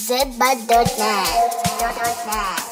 zbud.net.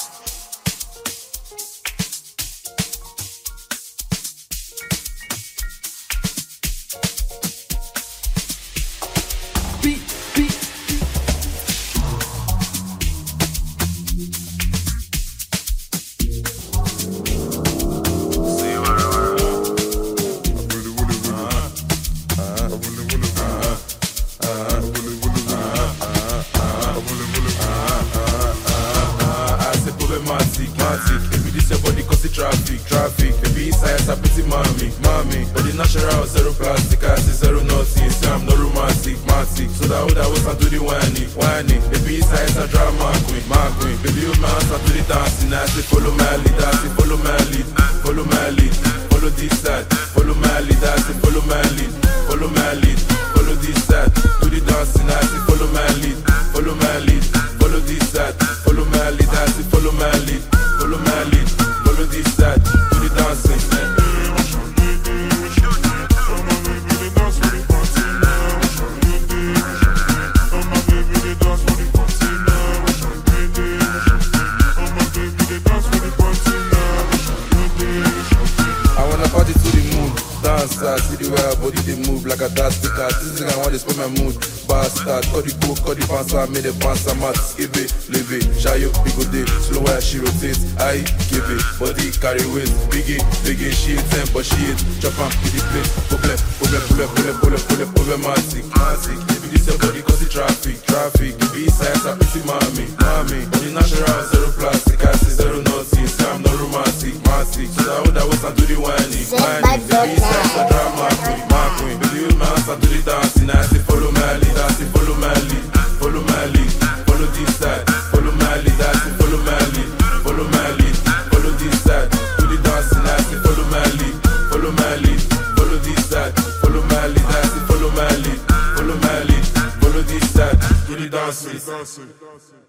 If this your body cause the traffic. Maybe inside a pretty mommy. But the natural zero plastic, I say zero nothing. Say I'm not romantic. So that would I was to the whiny. Maybe inside a drama queen. Baby you man to the dancing. I say follow my lead. I say follow my lead. Follow this side. Follow my lead. I say follow my lead. Follow this side. Do the dancing. I say follow my lead. Follow this side. Follow my lead. I say follow my lead. Follow this side, do the dancing. I wanna party to the moon, dance, see the way her body they move like a dance sticker. This thing I want to spend my mood. Bastard, cut the coke, cut the pansa, made the pansa mat. Give it, live it, shy up, big day. Slow as she rotates, I give it. Body carry weight, biggie, she eat them, but she eat. Chop and with the plate, problematic. Maybe this your body cause the traffic. Maybe inside a pretty mommy. But the natural zero plastic, I say zero nothing. Say I'm not romantic. So that would I was to do the whining. Maybe inside a drama queen. Baby you man to do the dancing. I say follow my lead. Follow this side. Follow my lead. I say follow my lead. Follow this side. Do the dancing. I say follow my lead. Follow this side. Follow my lead. I say follow my lead. Follow this side. Do the dancing.